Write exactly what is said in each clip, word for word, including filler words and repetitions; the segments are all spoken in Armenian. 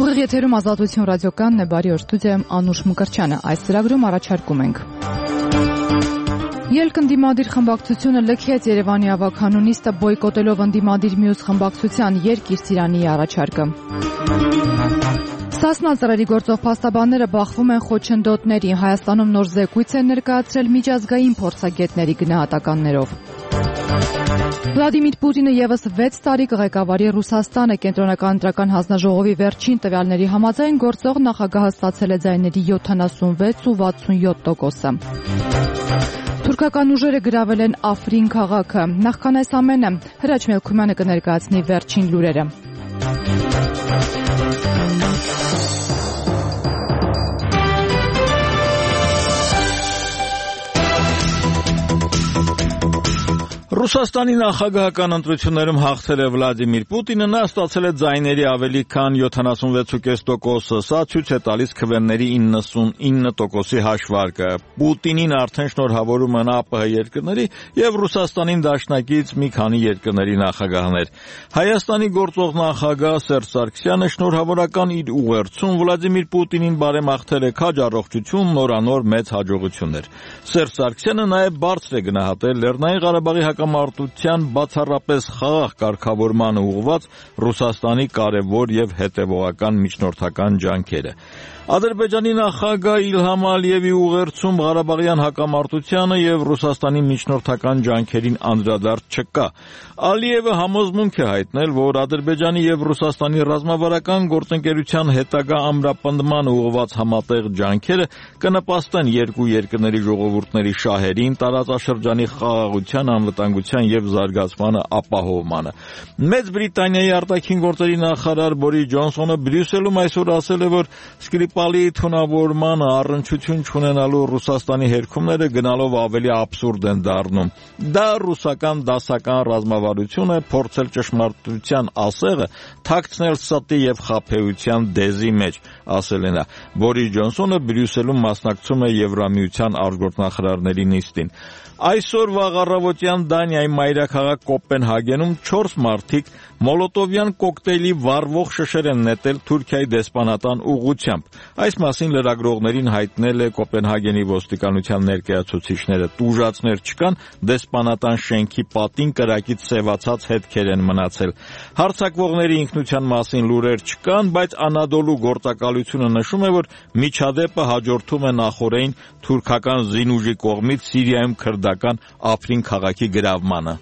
Ուղիղ եթերում Ազատություն ռադիոկայանն է, բարի օր, ստուդիայում Անուշ Մկրտչյանը։ Այս ծրագրում առաջարկում ենք. Ելք ընդդիմադիր խմբակցությունը լքեց Երևանի ավագանու նիստը բոյկոտելով ընդդիմադիր մյուս խմբակցության Երկիր Ծիրանի առաջարկը։ Սասնա ծռերի գործող փաստաբանները բախվում են խոչընդոտների։ Հայաստանում նոր զեկույց են ներկայացրել միջազգային փորձագետների գնահատականներով։ Վլադիմիր Պուտինը ևս վեց տարի կղեկավարի Ռուսաստանը։ Կենտրոնական ընտրական հանձնաժողովի վերջին տվյալների համաձայն գործող նախագահը ստացել է ձայների յոթանասունվեց ու վաթսունյոթ տոկոսը։ Թուրքական ուժերը գրավել են Աֆրին քաղաքը։ Նախքան այս ամենը, Հրաչ Մելքումյանը կներկայացնի վերջին լուրերը։ Ռուսաստանի նախագահական ընտրություններում հաղթել է Վլադիմիր Պուտինը, նա ստացել է ձայների ավելի քան յոթանասունվեց ու կես տոկոսը, սա ցույց է տալիս քվեների իննսունինը տոկոսի հաշվարկը։ Պուտինին արդեն շնորհավորում են ԱՊՀ երկրների եւ Ռուսաստանին դաշնակից մի քանի երկրների նախագահներ։ Հայաստանի գործող նախագահ Սերժ Սարգսյանը շնորհավորական իր ուղերձում Վլադիմիր Պուտինին բարեմաղթել է քաջ առողջություն, նորանոր մեծ հաջողություններ։ Սերժ Սարգսյանը նաեւ բարձր է գնահատել Լեռնային Ղարաբաղի հակամարտության բացառապես խաղաղ կարգավորմանը ուղղված Ռուսաստանի կարևոր եւ հետեւողական միջնորդական ջանքերը։ Ադրբեջանի նախագահ Իլհամ Ալիևի ուղերձում Ղարաբաղյան հակամարտությանը եւ Ռուսաստանի միջնորդական ջանքերին անդրադարձ չկա։ Ալիևը համոզմունք է հայտնել, որ Ադրբեջանի եւ Ռուսաստանի ռազմավարական գործընկերության հետագա ամրապնդմանը ուղղված համատեղ ջանքերը կնպաստեն երկու երկրների ժողովուրդների շահերին, տարածաշրջանի խաղաղության, անվտանգության եւ զարգացմանը ապահովմանը։ Մեծ Բրիտանիայի արտաքին գործերի նախարար Բորիս Ջոնսոնը Բրյուսելում այսօր ասել է, որ Սկրիպալի թունավորմանը առնչություն չունենալու Ռուսաստանի հերքումները գնալով ավելի աբսուրդ են դառնում։ Դա ռուսական դասական ռազմավարություն է, փորձել ճշմարտության ասեղը թաքցնել ստի եւ խաբեության դեզի մեջ, ասել է նա։ Բորիս Ջոնսոնը Բրյուսելում մասնակցում է Եվրամիության արտգործնախարարների նիստին։ Այսօր վաղ առավոտյան Դանիայի մայրաքաղաք Կոպենհագենում չորս մարդիկ մոլոտովյան կոկտեյլի վառվող շշեր են նետել Թուրքիայի դեսպանատան ուղղությամբ։ Այս մասին լրագրողներին հայտնել է Կոպենհագենի ոստիկանության ներկայացուցիչները։ Տուժածներ չկան, դեսպանատան շենքի պատին կրակից սևացած հետքեր են մնացել։ Հարձակվողների ինքնության մասին լուրեր չկան, բայց Անադոլու գործակալությունը նշում է, որ միջադեպը հաջորդում է նախօրեին թուրքական զինուժի կողմից Սիրիայում քրդական Աֆրին քաղաքի գրավմանը։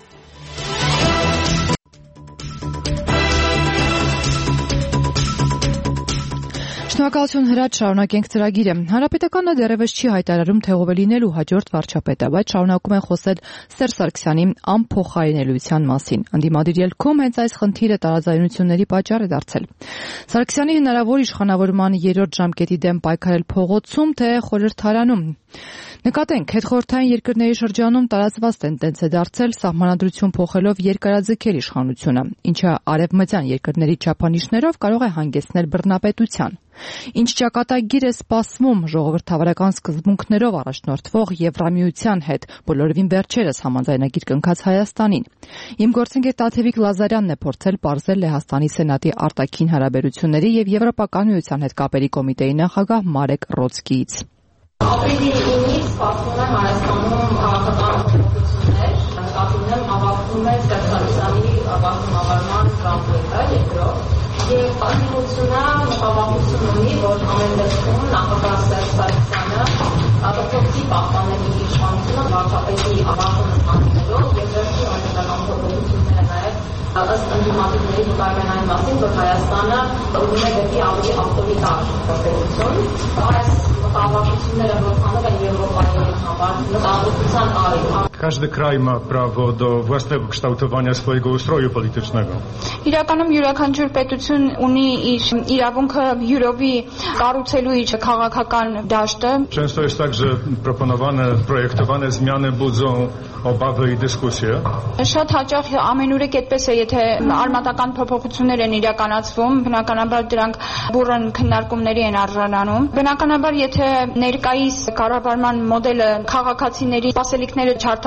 Շնորհակալություն Հրաչ, շարունակենք ծրագիրը։ Հանրապետականը դեռևս չի հայտարարում, թե ով է լինելու հաջորդ վարչապետը, բայց շարունակում են խոսել Սերժ Սարգսյանի անփոխարինելիության մասին։ Ընդդիմադիր ելքում հենց այս խնդիրը տարաձայնությունների պատճառ է դարձել։ Սարգսյանի հնարավոր իշխանավորման երրորդ ժամկետի դեմ պայքարել փողոցում, թե խորհրդարանում։ Նկատենք, հետխորհրդային երկրների շրջանում տարածված տենդենց է դարձել սահմանադրություն փոխելով երկարաձգել իշխանությունը, ինչը արևմտյան երկրների չափանիշներով կարող է հանգեցնել բռնապետության։ Ինչ ճակատագիր է սպասվում ժողովրդավարական սկզբունքներով առաջնորդվող Եվրամիության հետ, բոլորովին վերջերս համաձայնագիր կնքած Հայաստանին։ Իմ գործընկեր Տաթևիկ Լազարյանն է փորձել պարզել Լեհաստանի Սենատի արտաքին հարաբերությունների եւ Եվրոպական միության հետ կապերի կոմիտեի նախագահ Մարեկ Ռոցկիից։ Ապրիլի ինից սպասվում է Հայաստանում քաղաքական փոփոխություններ, նկատիվն ավարտվում է Սերժ Սարգսյանի վարչապետարան կամպեյնը երկրորդ, եւ անիմությունը նպատակություն ունի, որ ամեն դեպքում նախագահ Սերժ Սարգսյանը ապօրինի պահպանելի իշխանությունը վարչապետի ավարտումը ստանալով եւ վերջի օրենսդրական փոփոխությունները նաեւ ըստ ընդդիմադիրների վկայում են այն մասին, որ Հայաստանը ուղղում է դեպի ավելի ավտորիտար պետություն։ Այս մտավախությունները որքանով են Եվրոպայի համար մտահոգության առիթ։ Каждый край има право до властного kształtowania swojego ustroju politycznego. Իրականում յուրաքանչյուր պետություն ունի իր իրավունքը յուրովի կառուցելու իր քաղաքական դաշտը։ Często jest tak, że proponowane, projektowane zmiany budzą obawy i dyskusje. Շատ հաճախ ամենուրեք այդպես է, եթե արմատական փոփոխություններ են իրականացվում, բնականաբար դրանք բուրըն քննարկումների են արժանանում։ Բնականաբար, եթե ներկայիս կառավարման մոդելը քաղաքացիների սպասելիքները չարդ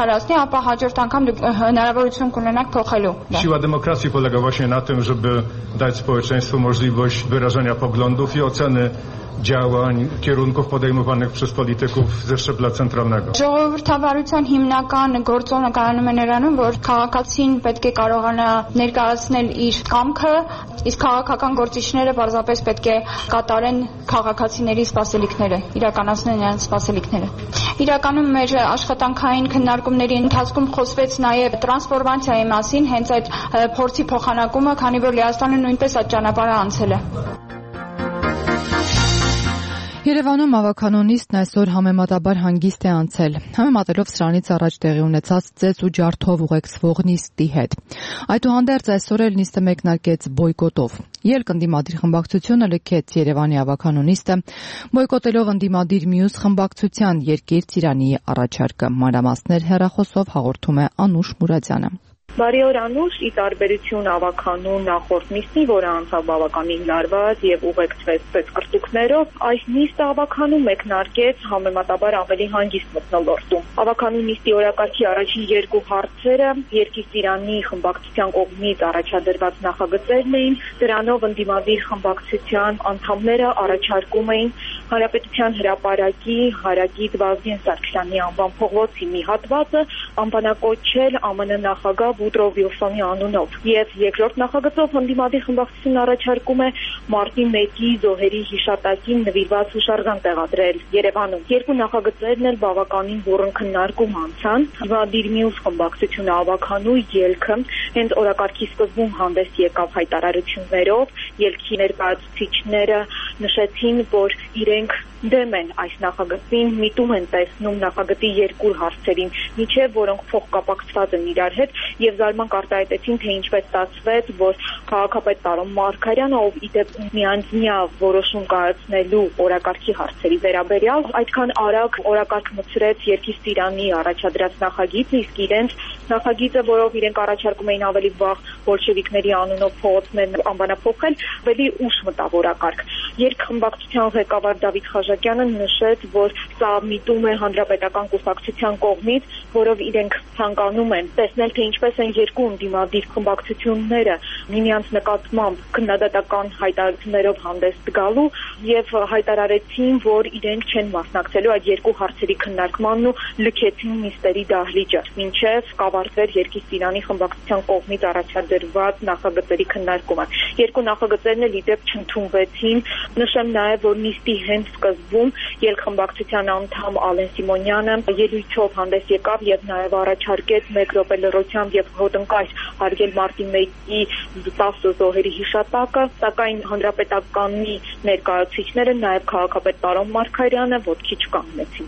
փոխարինի, ապա hաջորդ անգամ դուք հնարավորություն կունենաք փոխելու։ Siła demokracji polega właśnie na tym, żeby dać społeczeństwu możliwość wyrażania poglądów i oceny działań, kierunków podejmowanych przez polityków ze szczebla centralnego. Ժողովրդավարության հիմնական գործոնը կայանում է նրանում, որ քաղաքացին պետք է կարողանա ներկայացնել իր կամքը, իսկ քաղաքական գործիչները պարզապես պետք է կատարեն քաղաքացիների սպասելիքները, իրականացնեն նրանց սպասելիքները։ Իրականում մեր աշխատանքային քննարկումների ընթացքում խոսվեց նաև տրանսֆորմացիայի մասին, հենց այդ փորձի փոխանակումը, քանի որ Լեհաստանը նույնպես այդ ճանապարհը անցել է։ Երևանում ավականոնիստն այսօր համեմատաբար հանգիստ է անցել, համեմատելով սրանից առաջ տեղի ունեցած ծեծ ու ջարդով ուղեկցվող նիստի հետ։ Այդուհանդերձ այսօր էլ նիստը մեկնարկեց բոյկոտով։ Ելք ընդդիմադիր խմբակցությունը լքեց Երևանի ավականոնիստը, բոյկոտելով ընդդիմադիր մյուս խմբակցության Երկիր Ծիրանի առաջարկը։ Մանրամասներ հեռախոսով հաղորդում է Անուշ Մուրադյանը։ Բարի օր Անուշ, ի տարբերություն ավականուն նախորդ նիստի, որը անցավ բավականին լարված եւ ուղեկցվեց спецկրտուկներով, այս նիստը ավականում մեկնարկեց համեմատաբար ավելի հանգիստ մթնոլորտում։ Ավականուն նիստի օրակարգի առաջին երկու հարցերը Երկիր Ծիրանի խմբակցության կողմից առաջադրված նախագծերն էին, դրանով ընդդիմադիր խմբակցության անդամները առաջարկում էին Հանրապետության հրապարակի Հարագիտ Վազգեն Սարգսյանի անվան փողոցի մի հատվածը անվանակոչել ԱՄՆ նախագահ Վուդրո Վիլսոնի անունով եւ երկրորդ նախագծով ընդդիմադիր խմբակցությունն առաջարկում է մարտի մեկի զոհերի հիշատակին նվիրված հուշարձան տեղադրել Երևանում։ Երկու նախագծերն էլ բավականին բուռն քննարկում անցան։ Ընդդիմադիր մյուս խմբակցությունը ավականու ելքը հենց օրակարգի սկզբում հանդես եկավ հայտարարություններով, ելքի ներկայացուցիչները նշեցին, որ իրենք դեմ են այս նախագծին, միտում են տեսնում նախագծի երկու հարցերին, միջև որոնք փոխկապակցված են իրար հետ եւ զարմանք արտահայտեցին, թե ինչպես ստացվեց, որ քաղաքապետ Տարոն Մարգարյանը, ով իդեպ միանձնյա որոշում կայացնելու օրակարգի հարցերի վերաբերյալ, այդքան արագ օրակարգ մտցրեց Երկիր Ծիրանի առաջադրած նախագիծը, իսկ իրենց նախագիծը, որով իրենք առաջարկում էին ավելի վաղ բոլշևիկների անունով փողոցներ անվանափոխել, ավելի ուշ մտավ օրակարգ։ Երկխմբակցության ղեկավար Դավիթ Խաչատյանը նշեց, որ սա միտում է հանրապետական կուսակցության կողմից, որով իրենք ցանկանում են տեսնել, թե ինչպես են երկու ընդդիմադիր խմբակցությունները միմյանց նկատմամբ քննադատական հայտարարություններով հանդես գալու եւ հայտարարեցին, որ իրենք չեն մասնակցելու այդ երկու հարցերի քննարկմանն ու լքեցին նիստերի դահլիճը, մինչեւ կավարտվեր Երկիր Ծիրանի խմբակցության կողմից առաջադրված նախագծերի քննարկումը։ Երկու նախագծերն էլ իդեպ չընդունվեցին։ Նշեմ նաեւ, որ նիստի հենց սկզբում ելքխմբակցության անդամ Ալեն Սիմոնյանը ելույթով հանդես եկավ եւ նաեւ առաջարկեց մեկ րոպե լռությամբ եւ հոտնկայ հարգել մարտի մեկի տասը զոհերի հիշատակը, սակայն հանրապետականի ներկայացուցիչները նաեւ քաղաքապետ Տարոն Մարգարյանը ոտքի չկանգնեցին։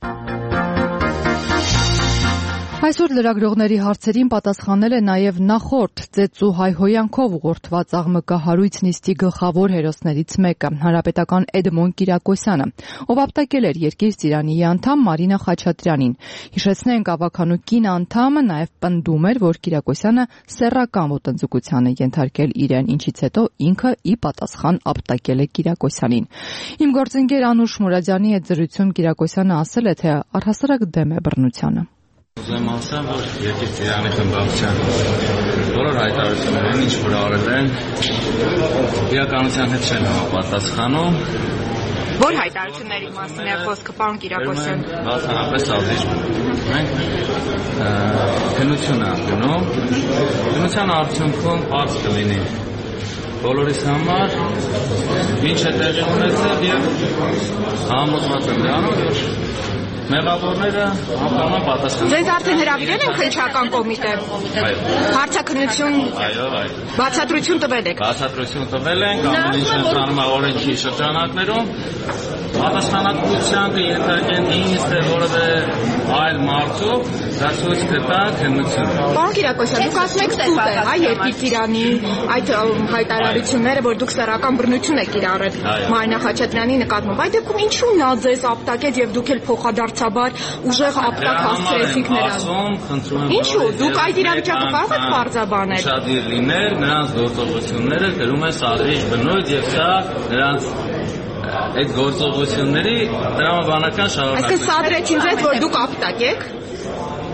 Այսօր լրագրողների հարցերին պատասխանել է նաև նախորդ ծեծու հայհոյանքով ուղղորդված աղմկահարույց նիստի գլխավոր հերոսներից մեկը, հանրապետական Էդմոն Կիրակոսյանը, ով ապտակել էր Երկիր Ծիրանի անդամ Մարինա Խաչատրյանին։ Հիշեցնենք, ավականու կին անդամը նաև պնդում էր, որ Կիրակոսյանը սեռական ոտնձգության է ենթարկել իրեն, ինչից հետո ինքը ի պատասխան ապտակել է Կիրակոսյանին։ Իմ գործընկեր Անուշ Մուրադյանի հետ զրույցում Կիրակոսյանը ասել է, թե առհասարակ դեմ է բռնությանը։ Ուզում ասեմ, որ Երկիր Ծիրանի խմբակցության բոլոր հայտարարություններին, ինչ որ արել են, իրականության հետ չեն համապատասխանում։ Որ հայտարարությունների մասին է խոսքը, պարոն Կիրակոսյան։ Բացառապես ազդիչ մենք քննություն ենք գնում։ Քննության արդյունքում պարզ կլինի բոլորիս համար ինչ է տեղի ունեցել եւ համոզված եմ դրանով, մեղավորները անպայման պատասխան։ Ձեզ արդեն հրավիրել են քննչական կոմիտե։ Հարցաքննություն, այո, այո։ Բացատրություն տվել եք։ Բացատրություն տվել ենք, ամեն ինչ ընթանում է օրենքի շրջանակներում։ Պատասխանատվության կենթարկեն ինձ թե որևէ այլ մարդու, դա ցույց կտա քննություն։ Պարոն Կիրակոսյան, դուք ասում եք սուտ է, այ Երկիր Ծիրանի այդ հայտարարությունները, որ դուք սեռական բռնություն եք կիրառել Մարինա Խաչատրյանի նկատմամբ, այդ դեպքում ինչու նա ձեզ ապտակեց եւ դուք էլ փոխադարձաբար ուժեղ ապտակ հասցրեցիք նրան։ Ինչու դուք այդ իրավիճակը կարող եք պարզաբանել։ Ուշադիր լինել, նրանց գործողությունները գրում է Սադրիչ բնույթ եւ սա նրանց այդ գործողությունների տրամաբանական շարունակություն։ Այսինքն Սադրիչին ձեզ որ դուք ապտակ եք։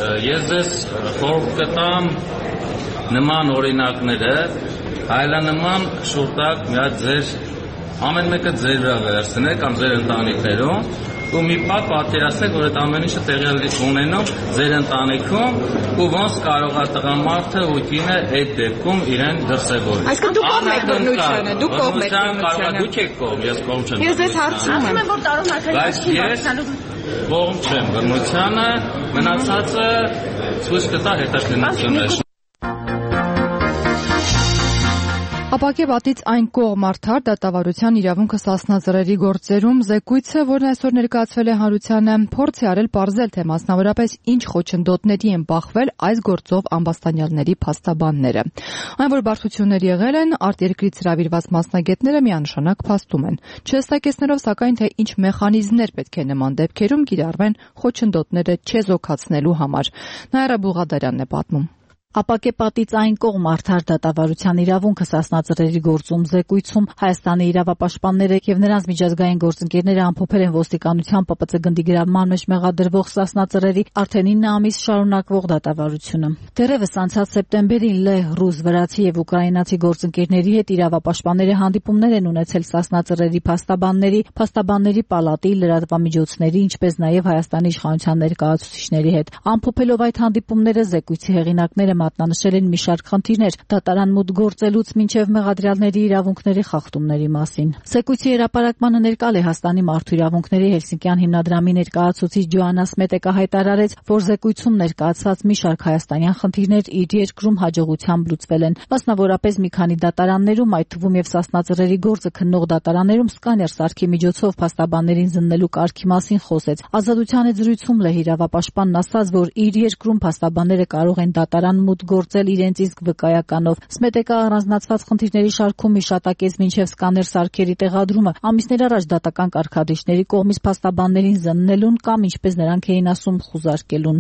ես ձեզ խորհուրդ կտամ նման օրինակները այլանման շուրտակ մի հատ ձեր ամեն մեկը ձեր վրա վերցնեք կամ ձեր ընտանիքներում ու մի պահ պատկերացրեք, որ այդ ամեն ինչը տեղի ունենում ձեր ընտանիքում ու ոնց կարող է տղամարդը ու կինը այդ դեպքում իրեն դրսևորել։ Այսինքն դուք կողմ եք բռնությանը, դուք կողմ եք բռնությանը։ Դուք եք կողմ, ես կողմ չեմ։ Ես ձեզ հարցնում եմ, որ Տարոն Արքայինի կողմ չեմ բռնությանը, մնացածը ցույց կտա հետաքրքրություններ։ Ապակե պատից այն կողմ արդար դատավարության իրավունքը սասնածռերի գործերում զեկույցը, որն այսօր ներկայացվել է հանրությանը, փորձ է արել պարզել, թե մասնավորապես ինչ խոչընդոտների են բախվել այս գործով ամբաստանյալների փաստաբանները։ Այն, որ բարդություններ եղել են, արտերկրից հրավիրված մասնագետները միանշանակ փաստում են։ Չհստակեցնելով սակայն, թե ինչ մեխանիզմներ պետք է նման դեպքերում կիրառվեն խոչընդոտները չեզոքացնելու համար։ Նաիրա Բուղադարյանն է պատմում։ Ապակե պատից այն կողմ արդար դատավարության իրավունքը սասնածռերի գործում զեկույցում Հայաստանի իրավապաշտպանները եւ նրանց միջազգային գործընկերները ամփոփել են ոստիկանության Պ Պ Ց գնդի գրավման մեջ մեղադրվող սասնածռերի արդեն ինը ամիս շարունակվող դատավարությունը։ Դեռևս անցած սեպտեմբերին լեհ, ռուս, վրացի եւ ուկրաինացի գործընկերների հետ իրավապաշտպանները հանդիպումներ են ունեցել սասնածռերի փաստաբանների, փաստաբանների պալատի, լրատվամիջոցների, ինչպես նաեւ Հայաստանի իշխանության ներկայացուցիչների հետ։ Ամփոփելով այդ հանդիպումները զեկույցի հեղինակները մատնանշել են մի շարք խնդիրներ դատարան մուտք գործելուց մինչև մեղադրյալների իրավունքների խախտումների մասին։ Զեկույցի հրապարակմանը ներկա Լեհաստանի մարդու իրավունքների Հելսինկյան հիմնադրամի ներկայացուցիչ Ջոաննա Սմետեկը հայտարարեց, որ զեկույցում ներկայացված մի շարք հայաստանյան խնդիրներ իր երկրում հաջողությամբ լուծվել են։ Մասնավորապես մի քանի դատարաններում, այդ թվում եւ սասնածռերի գործը քննող դատարաններում սկաներ սարքի միջոցով փաստաբաններին զննելու կարգի մասին խոսեց։ Ազատության հետ զրույցում Լեհ իրավապաշտպանն ասաց, որ իր երկրում փաստաբանները կարող են դատարան մուտք գործել իրենց իսկ վկայականով։ Սմետեկը առանձնացված խնդիրների շարքում իշատակեց մինչև սկաներ սարքերի տեղադրումը, ամիսներ առաջ դատական կարգադրիչների կողմից փաստաբաններին զննելուն կամ ինչպես նրանք էին ասում խուզարկելուն։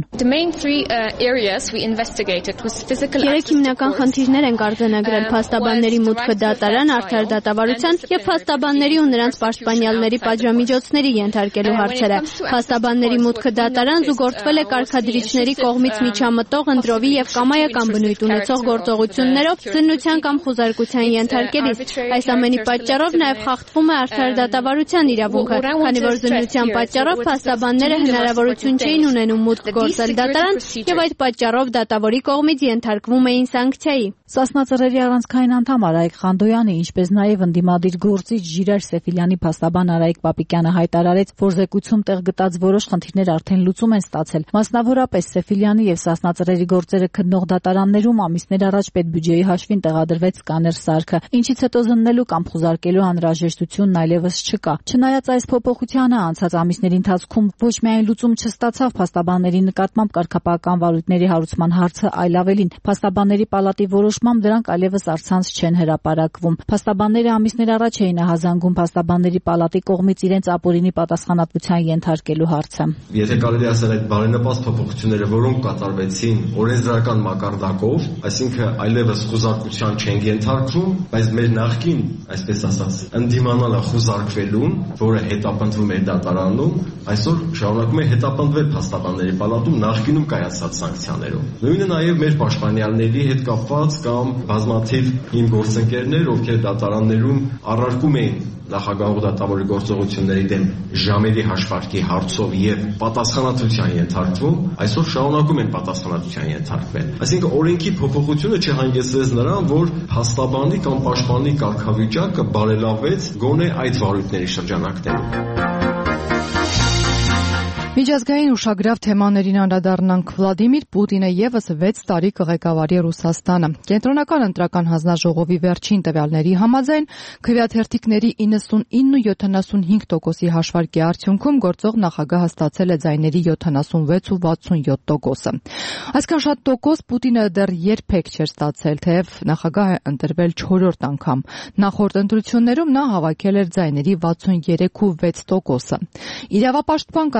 Երեք հիմնական խնդիրներ են արձանագրել փաստաբանների մուտքը դատարան, արդար դատավարության եւ փաստաբանների ու նրանց պաշտպանյալների պատժամիջոցների ենթարկելու հարցերը։ Փաստաբանների մուտքը դատարան զուգորդվել է կարգադրիչների կողմից միջամտող ընտրովի եւ կամայական բնույթ ունեցող գործողություններով զննության կամ խուզարկության ենթարկելիս։ Այս ամենի պատճառով նաև խախտվում է արդար դատավարության իրավունքը, քանի որ զննության պատճառով փաստաբանները հնարավորություն չէին ունենում մուտք գործել դատարան եւ այդ պատճառով դատավորի կողմից ենթարկվում էին սանկցիայի։ Սասնածռերի առանցքային անդամ Արայիկ Խանդոյանը, ինչպես նաև ընդդիմադիր գործիչ Ժիրայր Սեֆիլյանի փաստաբան Արայիկ Պապիկյանը հայտարարեց, որ զեկույցում տեղ գտած որոշ խնդիրներ արդեն լուծում են ստացել։ Մասնավորապես Սեֆիլյանի եւ սասնածռերի գործերը քննող դատարաններում ամիսներ առաջ պետբյուջեի հաշվին տեղադրվեց սկաներ սարքը, ինչից հետո զննելու կամ խուզարկելու անհրաժեշտությունն այլևս չկա։ Չնայած այս փոփոխությանը անցած ամիսների ընթացքում ոչ միայն լուծում չստացավ փաստաբանների նկատմամբ կարգապահական վարույթների հարուցման հարցը, այլ ավելին, փաստաբանների պալատի որոշմամբ դրանք այլևս առցանց չեն հրապարակվում։ Փաստաբանները ամիսներ առաջ էին ահազանգում փաստաբանների պալատի կողմից իրենց ապօրինի պատասխանատվության ենթարկելու հարցը։ Եթե կարելի ասել այդ բարենպաստ փոփոխությունները, որոնք կատարվեցին օրենսդրական մակարդակով, այսինքն այլևս խուզարկության չեն ենթարկվում, բայց մեր նախկին, այսպես ասած, ընդդիմանալը խուզարկվելուն, որը հետապնդվում էր դատարանում, այսօր շարունակում է հետապնդվել փաստաբանների պալատում նախկինում կայացած սանկցիաներով։ Նույնը նաև մեր պաշտպանյալների հետ կապված կամ բազմաթիվ իմ գործընկերներ, ովքեր դատարաններում առարկում էին նախագահող դատավորի գործողությունների դեմ ժամերի հաշվարկի հարցով եւ պատասխանատվության ենթարկվում, այսօր շարունակում են պատասխանատվության ենթարկվել։ Այսինքն օրենքի փոփոխությունը չհանգեցրեց նրան, որ փաստաբանի կամ պաշտպանի կարգավիճակը բարելավվեց գոնե այդ վարույթների շրջանակներում։ Միջազգային ուշագրավ թեմաներին անդրադառնանք։ Վլադիմիր Պուտինը եւս վեց տարի կղեկավարի Ռուսաստանը։ Կենտրոնական ընտրական հանձնաժողովի վերջին տվյալների համաձայն քվեաթերթիկների իննսունինը յոթանասունհինգ տոկոսի հաշվարկի արդյունքում գործող նախագահը ստացել է ձայների յոթանասունվեց ու վաթսունյոթ տոկոսը։ Այսքան շատ տոկոս Պուտինը դեռ երբեք չէր ստացել, թեև նախագահը ընտրվել չորրորդ անգամ։ Նախորդ ընտրություններում նա հավաքել էր ձայների վաթսուներեք ու վեց տոկոսը։ Իրավապաշտպան կազմակերպ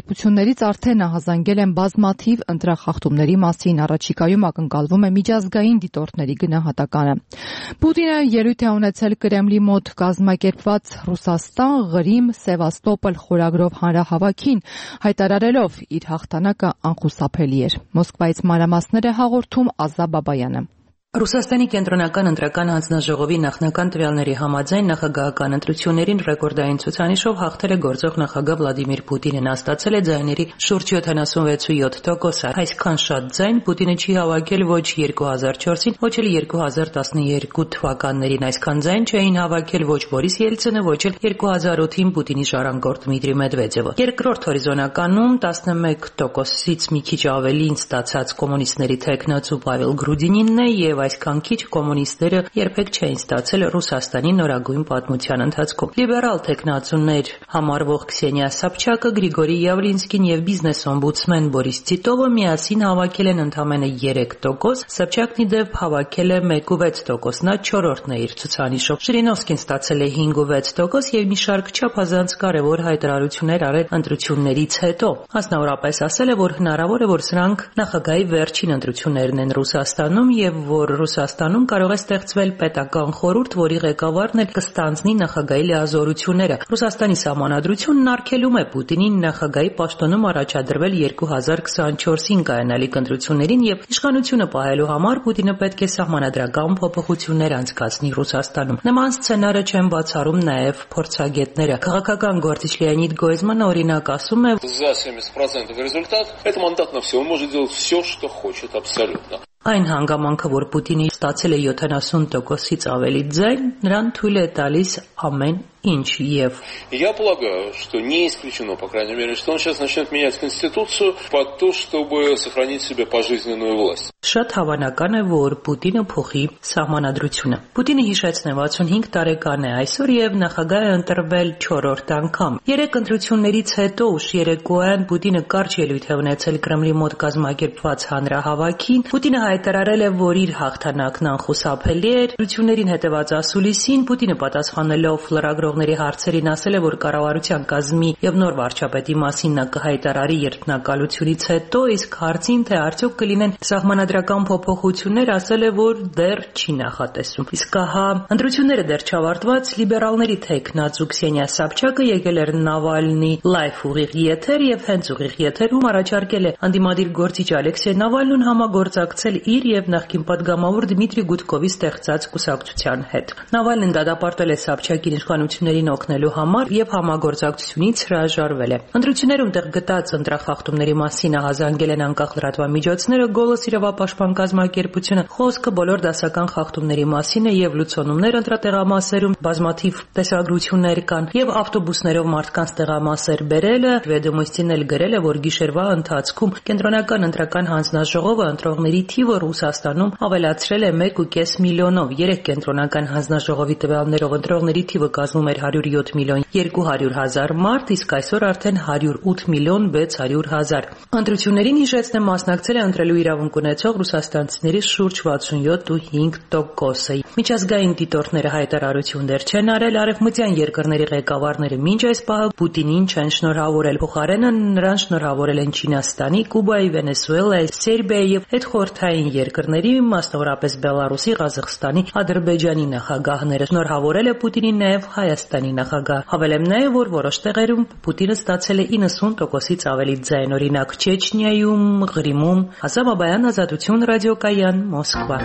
կազմակերպություններից արդեն ահազանգել են բազմաթիվ ընտրախախտումների մասին, առաջիկայում ակնկալվում է միջազգային դիտորդների գնահատականը։ Պուտինը ելույթ է ունեցել Կրեմլի մոտ կազմակերպված Ռուսաստան, Ղրիմ, Սևաստոպոլ խորագրով հանրահավաքին, հայտարարելով իր հաղթանակը անխուսափելի էր։ Մոսկվայից մանրամասներ է հաղորդում Ազա Բաբայանը։ Ռուսաստանի կենտրոնական ընտրական հանձնաժողովի նախնական տվյալների համաձայն նախագահական ընտրություններին ռեկորդային ցուցանիշով հաղթել է գործող նախագահ Վլադիմիր Պուտինը, նա ստացել է ձայների շուրջ յոթանասունվեց կόμμα յոթ տոկոս։ Այսքան շատ ձայն Պուտինը չի հավաքել ոչ երկու հազար չորսին, ոչ էլ երկու հազար տասնյոթ թվականներին, այսքան ձայն չէին հավաքել ոչ Բորիս Ելցինը, ոչ էլ երկու հազար ութին Պուտինի ժառանգորդ Դմիտրի Մեդվեդևը։ Երկրորդ հորիզոնականում տասնմեկ տոկոսից մի քիչ ավելին ստացած կոմունիստների թեկնածու Պավել Գրուդինինն է եւ այսքան քիչ կոմունիստները երբեք չէին ստացել Ռուսաստանի նորագույն պատմության ընթացքում։ Լիբերալ թեկնածուներ համարվող Քսենիա Սաբչակը, Գրիգորի Յավլինսկին եւ բիզնես օմբուդսմեն Բորիս Տիտովը միասին հավաքել են ընդամենը երեք տոկոս, Սաբչակն ի դեպ հավաքել է մեկ կόμμα վեց տոկոս, նա չորրորդն է իր ցուցանիշով։ Ժիրինովսկին ստացել է հինգ կόμμα վեց տոկոս եւ մի շարք չափազանց կարեւոր հայտարարություններ արել ընտրություններից հետո։ Մասնավորապես ասել է, որ հնարավոր է, որ սրանք նախագահի վերջին ընտրություններն են Ռուսաստանում եւ որ Ռուսաստանում կարող է ստեղծվել պետական խորհուրդ, որի ղեկավարն էլ կստանձնի նախագահի լիազորությունները։ Ռուսաստանի սահմանադրությունն արգելում է Պուտինին նախագահի պաշտոնում առաջադրվել երկու հազար քսանչորսին կայանալիք ընտրություններին եւ իշխանությունը պահելու համար Պուտինը պետք է սահմանադրական փոփոխություններ անցկացնի Ռուսաստանում։ Նման սցենարը չեն բացառում նաեւ փորձագետները։ Քաղաքական գործիչ Լեոնիդ Գոյզմանը օրինակ ասում է, за семьдесят процентов результат, это мандат на все, он может делать все, что хочет абсолютно. Այն հանգամանքը, որ Պուտինի ստացել է յոթանասուն տոկոսից ավելի ձայն, նրան թույլ է տալիս ամեն ինչ եւ Я полагаю, что не исключено, по крайней мере, что он сейчас начнет менять конституцию под то, чтобы сохранить себе пожизненную власть. Շատ հավանական է, որ Պուտինը փոխի սահմանադրությունը։ Պուտինը հիշեցնե վաթսունհինգ տարեկան է այսօր եւ նախագահ է ընտրվել չորրորդ անգամ։ Երեք ընտրություններից հետո ուշ երեկոյան Պուտինը կարճ ելույթ է ունեցել Կրեմլի մոտ կազմակերպված հանրահավաքին։ Պուտինը հայտարարել է, որ իր հաղթանակն անխուսափելի է։ Ընտրություններին հետևած ասուլիսին Պուտինը պատասխանելով լրագրողների հարցերին ասել է, որ կառավարության կազմի եւ նոր վարչապետի մասին նա կհայտարարի երդմնակալությունից հետո, իսկ հարցին թե արդյոք կլինեն սահմանադրական փոփոխություններ, ասել է, որ դեռ չի նախատեսում։ Իսկ ահա ընտրությունները դեռ չավարտված լիբերալների թեկնածու Քսենիա Սաբչակը եկել էր Նավալնի լայվ ուղիղ եթեր եւ հենց ուղիղ եթերում առաջարկել է անդիմադիր գործիչ Ալեքսեյ Նավալնուն համագործակցել իր եւ նախկին падգամավոր Դմիտրի Գուդկովի ստեղծած կուսակցության հետ։ Նավալնին դատապարտել է Սաբչակին իշխանություններին օգնելու համար եւ համագործակցությունից հրաժարվել է։ Ընտրություններում տեղ գտած ընտրախախտումների մասին ահազանգել են անկախ լրատվամիջոցները, Գոլոս իրավապաշտպան կազմակերպությունը, խոսքը բոլոր դասական խախտումների մասին է եւ լուծոնումներ ընտրատեղամասերում բազմաթիվ տեսագրություններ կան եւ ավտոբուսներով մարդկանց տեղամասեր բերելը, Վեդոմոստին էլ գրել է, որ գիշերվա ընթացքում կենտրոնական ընտրական հանձնաժողովը ընտրողների թիվը Ռուսաստանում ավելացրել է մեկ կόμμα պենս միլիոնով։ Երեք կենտրոնական հանձնաժողովի տվյալներով ընտրողների թիվը կազմում էր հարյուր յոթ միլիոն երկու հարյուր հազար մարդ, իսկ այսօր արդեն հարյուր ութ միլիոն վեց հարյուր հազար։ Ընտրություններին հիշեցնեմ մասնակցել է ընտրելու իրավունք ունեցող ռուսաստանցիների շուրջ վաթսունյոթ կόμμα հինգ տոկոսը։ Միջազգային դիտորդները հայտարարություն դեռ չեն արել, արևմտյան երկրների ղեկավարները մինչ այս պահը Պուտինին չեն շնորհավորել, փոխարենը նրան շնորհավորել են Չինաստանի, Կուբայի, Վենեսուելայի, Սերբիայի եւ հետխորհրդային երկրների, մասնավորապես Բելարուսի, Ղազախստանի, Ադրբեջանի նախագահները։ Շնորհավորել է Պուտինին նաեւ Հայաստանի նախագահ։ Հավելեմ նաեւ, որ որոշ տեղերում Պուտինը ստացել է իննսուն տոկոսից ավելի ձայն, օրինակ Չեչնիայում, Ղրիմում։ Ազա Բաբայան, Ազատություն ռադիոկայան, Մոսկվա։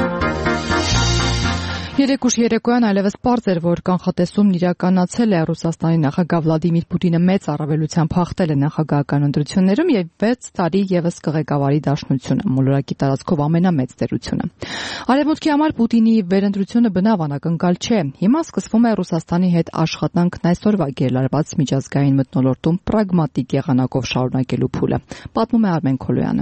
Երեք ուշ երեկոյան այլևս պարզ էր, որ կանխատեսումն իրականացել է Ռուսաստանի նախագահ Վլադիմիր Պուտինը մեծ առավելությամբ հաղթել է նախագահական ընտրություններում եւ վեց տարի եւս կղեկավարի դաշնությունը, մոլորակի տարածքով ամենամեծ տերությունը։ Արևմուտքի համար Պուտինի վերընտրությունը բնավ անակնկալ չէ։ Հիմա սկսվում է Ռուսաստանի հետ աշխատանքն այսօրվա գերլարված միջազգային մթնոլորտում պրագմատիկ եղանակով շարունակելու փուլը։ Պատմում է Արմեն Քոլոյանը։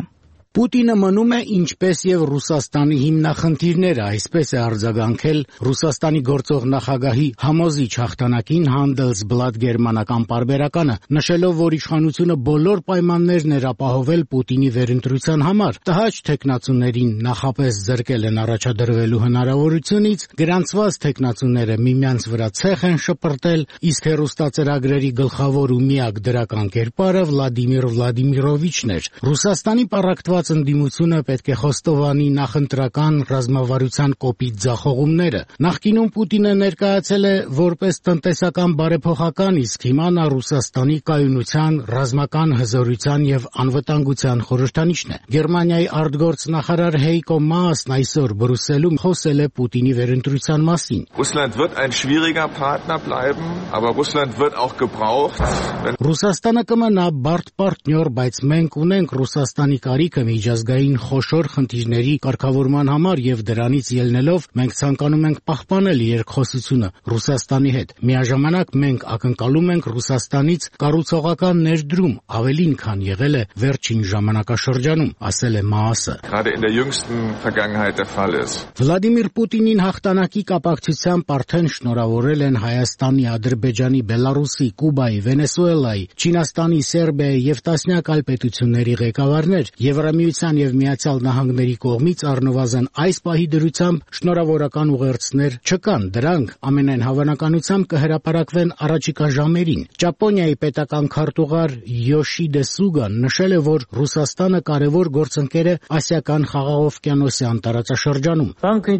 Պուտինը մնում է ինչպես եւ Ռուսաստանի հիմնախնդիրները, այսպես է արձագանքել Ռուսաստանի գործող նախագահի համոզիչ հաղթանակին Handelsblatt գերմանական պարբերականը, նշելով, որ իշխանությունը բոլոր պայմաններն էր ապահովել Պուտինի վերընտրության համար, տհաճ թեկնածուներին նախապես զրկել են առաջադրվելու հնարավորությունից, գրանցված թեկնածուները միմյանց վրա ցեխ են շպրտել, իսկ հեռուստածրագրերի գլխավոր ու միակ դրական կերպարը Վլադիմիր Վլադիմիրովիչն էր։ Ռուսաստանի պառակտված ընդդիմությունը պետք է խոստովանի նախընտրական ռազմավարության կոպիտ ձախողումները։ Նախկինում Պուտինը ներկայացել է որպես տնտեսական բարեփոխական, իսկ հիմա նա Ռուսաստանի կայունության, ռազմական հզորության եւ անվտանգության խորհրդանիշն է։ Գերմանիայի արտգործնախարար Heiko Maasն այսօր Բրյուսելում խոսել է Պուտինի վերընտրության մասին։ Russland wird ein schwieriger Partner bleiben, aber Russland wird auch gebraucht. Ռուսաստանը կմնա բարդ պարտնյոր, բայց մենք ունենք Ռուսաստանի կարիքը միջազգային խոշոր խնդիրների կարգավորման համար եւ դրանից ելնելով մենք ցանկանում ենք պահպանել երկխոսությունը Ռուսաստանի հետ։ Միաժամանակ մենք ակնկալում ենք Ռուսաստանից կառուցողական ներդրում ավելին, քան եղել է վերջին ժամանակաշրջանում, ասել է Maasը։ Gerade in der jüngsten Vergangenheit der Fall ist. Վլադիմիր Պուտինին հաղթանակի կապակցությամբ արդեն շնորհավորել են Հայաստանի, Ադրբեջանի, Բելարուսի, Կուբայի, Վենեսուելայի, Չինաստանի, Սերբիայի եւ տասնյակ այլ պետությունների ղեկավարներ Եվրամիության եւ Միացյալ Նահանգների կողմից առնվազն այս պահի դրությամբ շնորհավորական ուղերձներ չկան, դրանք ամենայն հավանականությամբ կհրապարակվեն առաջիկա ժամերին։ Ճապոնիայի պետական քարտուղար Յոշիդե Սուգան նշել է, որ Ռուսաստանը կարևոր գործընկեր է Ասիական խաղաղօվկիանոսյան տարածաշրջանում։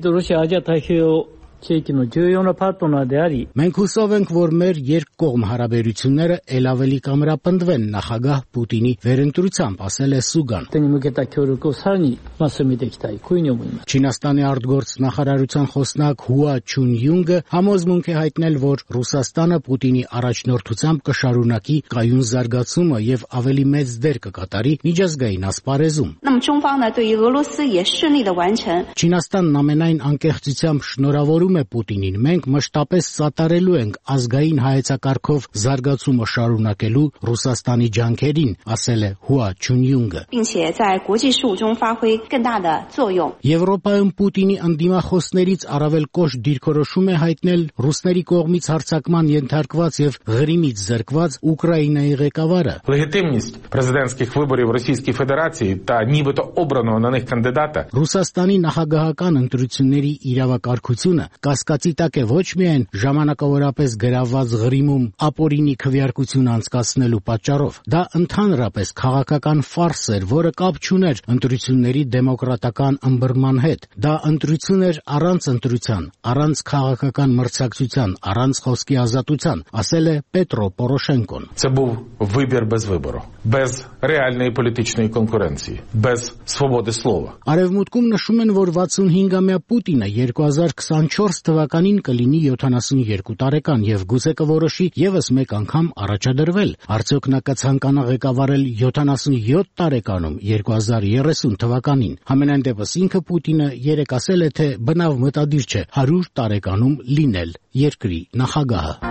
Մենք հուսով ենք, որ մեր երկկողմ հարաբերությունները ել ավելի կամրապնդվեն նախագահ Պուտինի վերընտրությամբ, ասել է Սուգան։ Չինաստանի արտգործնախարարության խոսնակ Հուա Չունյունգը համոզմունք է հայտնել, որ Ռուսաստանը Պուտինի առաջնորդությամբ կշարունակի կայուն զարգացումը եւ ավելի մեծ դեր կկատարի միջազգային ասպարեզում։ Չինաստանն ամենայն անկեղծությամբ շնորհավոր է Պուտինին, մենք մշտապես սատարելու ենք ազգային հայեցակարգով զարգացումը շարունակելու Ռուսաստանի ջանքերին, ասել է Հուա Չունյունգը։ Եվրոպայում Պուտինի ընդդիմախոսներից առավել կոշտ դիրքորոշում է հայտնել ռուսների կողմից հարձակման ենթարկված եւ Ղրիմից զրկված Ուկրաինայի ղեկավարը։ Легитимність президентських виборів Російської Федерації та нібито обраного на них кандидата Ռուսաստանի նախագահական ընտրությունների իրավակարգությունը կասկածի տակ է ոչ միայն ժամանակավորապես գրաված Ղրիմում ապօրինի քվեարկություն անցկացնելու պատճառով, դա ընդհանրապես քաղաքական ֆարս էր, որը կապ չուներ ընտրությունների դեմոկրատական ըմբռնման հետ։ Դա ընտրություն էր առանց ընտրության, առանց քաղաքական մրցակցության, առանց խոսքի ազատության, ասել է Պետրո Պորոշենկոն։ Це був вибір без вибору, без реальної політичної конкуренції, без свободи слова. Արևմուտքում նշում են, որ վաթսունհինգամյա Պուտինը երկու հազար քսանչորս թվականին կլինի յոթանասունյոթ տարեկան եւ գուցե կորոշի եւս մեկ անգամ առաջադրվել։ Արդյոք նա կցանկանա ղեկավարել յոթանասունյոթ տարեկանում երկու հազար երեսուն թվականին։ Համենայն դեպս ինքը Պուտինը երեկ ասել է, թե բնավ մտադիր չէ հարյուր տարեկանում լինել երկրի նախագահը։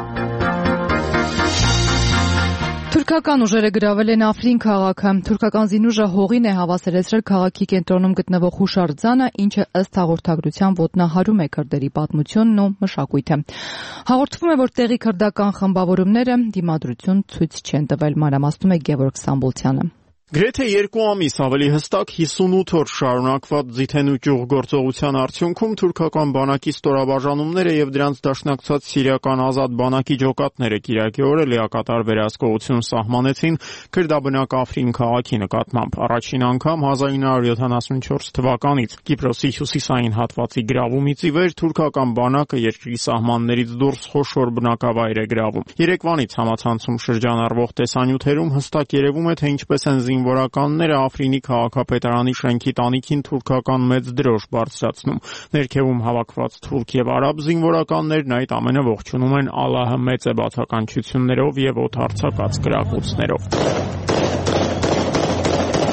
Թուրքական ուժերը գրավել են Աֆրին քաղաքը։ Թուրքական զինուժը հողին է հավասարեցրել քաղաքի կենտրոնում գտնվող հուշարձանը, ինչը ըստ հաղորդագրության ոտնահարում է քրդերի պատմությունն ու մշակույթը։ Հաղորդվում է, որ տեղի քրդական խմբավորումները դիմադրություն ցույց չեն տվել, մանրամասնում է Գևորգ Սամբոլցյանը։ Գրեթե երկու ամիս ավելի հստակ հիսունութ օր շարունակված ձիթենուճյուղ գործողության արդյունքում թուրքական բանակի ստորաբաժանումները եւ դրանց դաշնակցած սիրիական ազատ բանակի ջոկատները կիրակի օրը լիակատար վերահսկողություն սահմանեցին քրդաբնակ Աֆրին քաղաքի նկատմամբ։ Առաջին անգամ հազար ինը հարյուր յոթանասունչորս թվականից Կիպրոսի հյուսիսային հատվածի գրավումից ի վեր թուրքական բանակը երկրի սահմաններից դուրս խոշոր բնակավայր է գրավում։ Երեկվանից համացանցում շրջանառվող տեսանյութերում հստակ երևում է, թե ինչպես են զինվորականները Աֆրինի քաղաքապետարանի շենքի տանիքին թուրքական մեծ դրոշ բարձրացնում։ Ներքևում հավաքված թուրք եւ արաբ զինվորականներն այդ ամենը ողջունում են Ալլահը մեծ է բացականչություններով եւ օդարձակած կրակոցներով։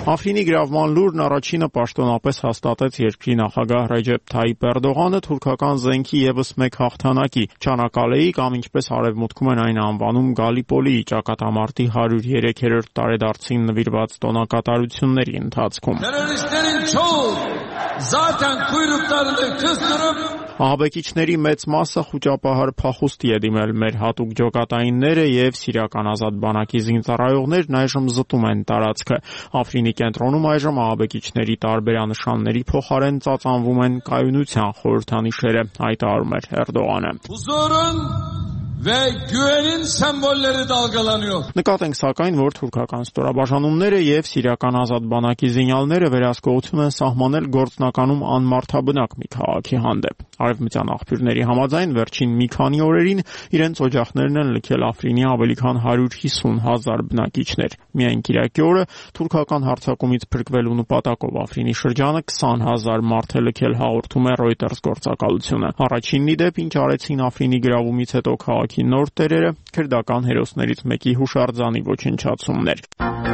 Աֆրինի գրավման լուրն առաջինը պաշտոնապես հաստատեց երկրի նախագահ Ռեջեփ Թայիպ Էրդողանը թուրքական զենքի ևս մեկ հաղթանակի Չանաքալեի կամ ինչպես արևմուտքում են այն անվանում Գալիպոլիի ճակատամարտի հարյուր երեքերորդ տարեդարձին նվիրված տոնակատարությունների ընթացքում։ Teröristlerin çoğu zaten kuyruklarını kıstırıp Ահաբեկիչների մեծ մասը խուճապահար փախուստի է դիմել մեր հատուկ ջոկատայինները եւ սիրիական ազատ բանակի զինծառայողներն այժմ զտում են տարածքը։ Աֆրինի կենտրոնում այժմ ահաբեկիչների տարբերանշանների փոխարեն ծածանվում են կայունության խորհրդանիշերը, հայտարարում էր Էրդողանը։ ve güvenin sembolleri dalgalanıyor. Նկատենք սակայն, որ թուրքական ստորաբաժանումները եւ սիրիական ազատ բանակի զինյալները վերահսկողություն են սահմանել գործնականում անմարդաբնակ մի քաղաքի հանդեպ։ Արևմտյան աղբյուրների համաձայն վերջին մի քանի օրերին իրենց օջախներն են լքել Աֆրինի ավելի քան հարյուր հիսուն հազար բնակիչներ։ Միայն կիրակի օրը թուրքական հարձակումից փրկվելու նպատակով Աֆրինի շրջանը քսան հազար մարդ է լքել, հաղորդում է Reuters գործակալությունը։ Առաջինն ի դեպ, ինչ արեցին Աֆրինի գրավումից հետո քաղաքի նոր տերերը, քրդական հերոսներից մեկի հուշարձանի ոչնչացումներ։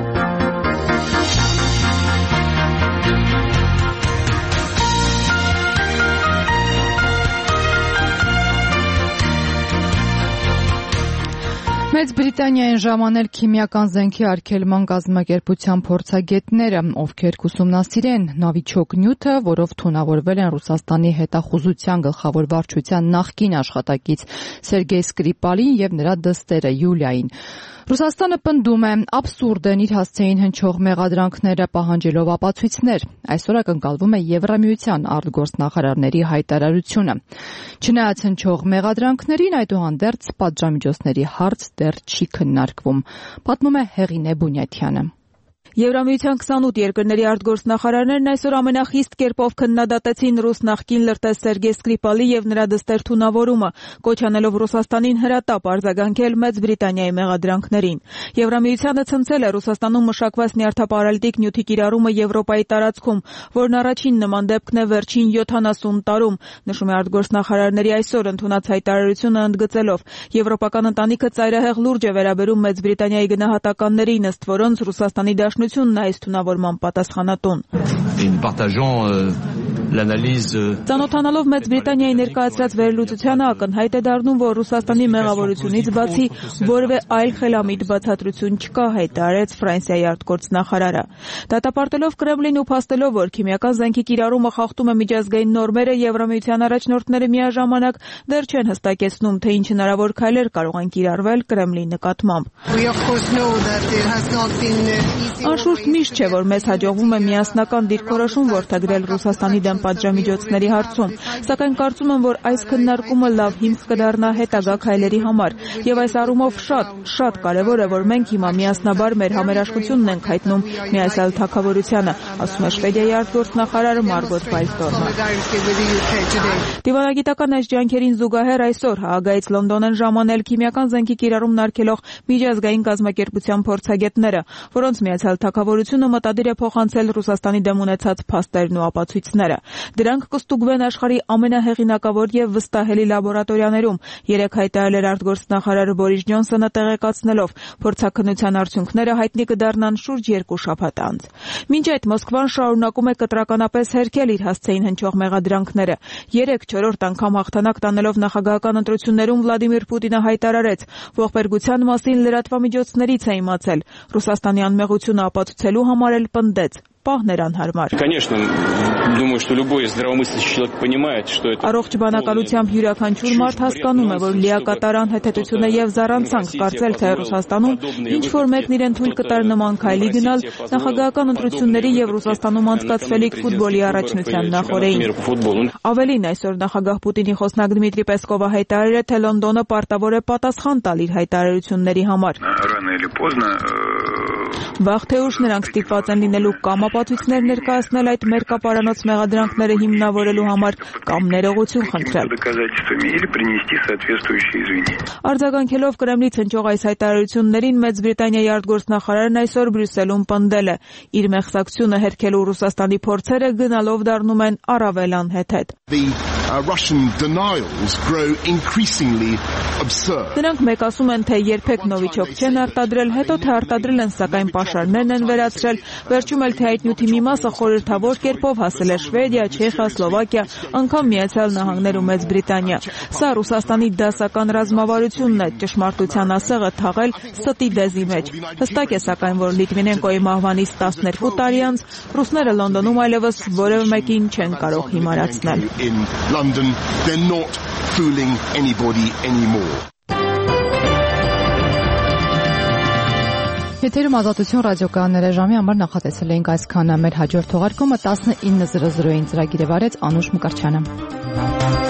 Մեծ Բրիտանիային ժամանել քիմիական զենքի արգելման կազմակերպության փորձագետները, ովքեր կուսումնասիրեն նավիճոկ նյութը, որով թունավորվել են Ռուսաստանի հետախուզության գլխավոր վարչության նախկին աշխատակից Սերգեյ Սկրիպալին եւ նրա դստերը Յուլիային։ Ռուսաստանը պնդում է աբսուրդ են իր հասցեին հնչող մեղադրանքները պահանջելով ապացույցներ։ Այսօր ակնկալվում է Եվրամիության արտգործնախարարների հայտարարությունը։ Չնայած հնչող մեղադրանքներին, այդուհանդերձ պատժամիջոցների հարց դեռ չի քննարկվում, պատմում է Հեղինե Բունյաթյանը։ Եվրամիության քսանութ երկրների արտգործնախարարներն այսօր ամենախիստ կերպով քննադատեցին ռուս նախկին լրտես Սերգեյ Սկրիպալի եւ նրա դստեր թունավորումը, կոչ անելով Ռուսաստանին հրատապ արձագանքել Մեծ Բրիտանիայի մեղադրանքներին։ Եվրամիությանը ցնցել է Ռուսաստանում մշակված նյարդապարալտիկ նյութի կիրառումը Եվրոպայի տարածքում, որն առաջին նման դեպքն է վերջին յոթանասուն տարում, նշում է արտգործնախարարների այսօր ընդունած հայտարարությունը ընդգծելով։ Եվրոպական ընտանիքը ծայրահեղ լուրջ է վերաբերում Մեծ Բրիտանիայի գնահատականներին, ըստ որոնց Ռուսաստանի դաշնությունն այս թունավորման պատասխանատուն։ Ծանոթանալով Մեծ Բրիտանիայի ներկայացրած վերլուծությանը ակնհայտ է դառնում, որ Ռուսաստանի մեղավորությունից բացի որևէ այլ խելամիտ բացատրություն չկա, հայտարարեց Ֆրանսիայի արտգործնախարարը։ Դատապարտելով Կրեմլին ու փաստելով, որ քիմիական զենքի կիրառումը խախտում է միջազգային նորմերը, Եվրամիության առաջնորդները միաժամանակ դեռ չեն հստակեցնում, թե ինչ հնարավոր քայլեր կարող են կիրառվել Կրեմլի նկատմամբ։ Անշուշտ միշտ չէ, որ մեզ հաջողվում է միասնական դիրքորոշում որդեգրել Ռուսաստանի դեմ պատժամիջոցների հարցում, սակայն կարծում եմ, որ այս քննարկումը լավ հիմք կդառնա հետագա քայլերի համար, եւ այս առումով շատ, շատ կարեւոր է, որ մենք հիմա միասնաբար մեր համերաշխությունն ենք հայտնում միացյալ թագավորությանը, ասում է Շվեդիայի արտգործնախարար Մարգոտ Վալստորմը։ Դիվանագիտական այս ջանքերին զուգահեռ այսօր Հաագայից Լոնդոն են ժամանել քիմիական զենքի կիրառումն արգելող միջազգային կազմակերպության փորձագետները, որոնց միացյալ թագավորությունը մտադիր է փոխանցել Ռուսաստանի դեմ ունեցած փաստերն ու ապացույցները։ Դրանք կստուգվեն աշխարհի ամենահեղինակավոր եւ վստահելի լաբորատորիաներում, երեք հայտարարել էր արտգործնախարար Բորիս Ջոնսոնը, տեղեկացնելով, փորձաքննության արդյունքները հայտնի կդառնան շուրջ երկու շաբաթ անց։ Մինչ այդ Մոսկվան շարունակում է կտրականապես հերքել իր հասցեին հնչող մեղադրանքները։ Երեք-չորրորդ անգամ հաղթանակ տանելով նախագահական ընտրություններում Վլադիմիր Պուտինը հայտարարեց, ողբերգության մասին լրատվամիջոցներից է իմացել։ Ռուսաստանի անմեղությունը ապացուցելու համար էլ պնդեց. Պահներ անհարմար։ Առողջ բանականությամբ յուրաքանչյուր մարդ հասկանում է, որ լիակատար անհեթեթություն է եւ զառանցանք կարծել, թե Ռուսաստանում ինչ որ մեկն իրեն թույլ կտար նման քայլի գնալ նախագահական ընտրությունների եւ Ռուսաստանում անցկացվելիք ֆուտբոլի առաջնության նախօրեին։ Ավելին, այսօր նախագահ Պուտինի խոսնակ Դմիտրի Պեսկովը հայտարարել է, թե Լոնդոնը պարտավոր է պատասխան տալ իր հայտարարությունների համար։ Վաղ թե ուշ նրանք ստիպված են լինելու կամ ապացույցներ ներկայացնել այդ մերկապարանոց մեղադրանքները հիմնավորելու համար, կամ ներողություն խնդրել։ Արձագանքելով Կրեմլից հնչող այս հայտարարություններին, Մեծ Բրիտանիայի արտգործնախարարն այսօր Բրյուսելում պնդել է. իր մեղսակցությունը հերքելու Ռուսաստանի փորձերը գնալով դառնում են առավել անհեթեթ։ uh, Russian denials grow increasingly absurd. Նրանք մեկ ասում են, թե երբեք Նովիչոկ չեն արտադրել, հետո թե արտադրել են, սակայն պաշարներն են վերացրել, վերջում էլ թե այդ նյութի մի մասը խորհրդավոր կերպով հասել է Շվեդիա, Չեխիա, Սլովակիա, անգամ Միացյալ Նահանգներ ու Մեծ Բրիտանիա։ Սա Ռուսաստանի դասական ռազմավարությունն է, ճշմարտության ասեղը թաղել ստի դեզի մեջ։ Հստակ է սակայն, որ Լիտվինենկոյի մահվանից տասներկու տարի անց ռուսները Լոնդոնում այլևս որևէ մեկին չեն կարող հիմարացնել։ In London, they're not fooling anybody anymore. Եթերում Ազատություն ռադիոկայանները ժամի համար նախատեսել էինք այսքանը։ Մեր հաջորդ թողարկումը տասնինը զրո զրոյին ծրագիրը վարեց Անուշ Մկրտչյանը։